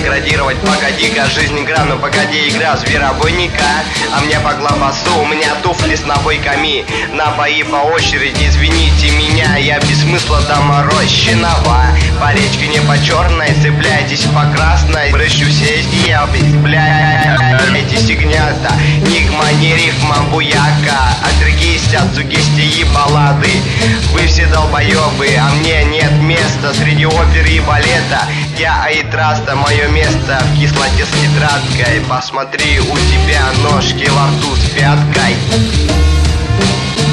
деградировать, погоди-ка, жизнь игра, ну погоди, игра зверобойника. А мне по глобасу, у меня туфли с набойками, на бои по очереди, извините меня, я без смысла доморощенного. По речке не по черной, цепляйтесь по красной, прыщу сесть, я эти сигнята, нигма, не рифма, буяка. Отрегись от сугестии и баллады, вы все долбоебы, а мне нет места среди оперы и балета. Я Айтраста, мое место в кислоте с нитраткой. Посмотри, у тебя ножки во рту с пяткой.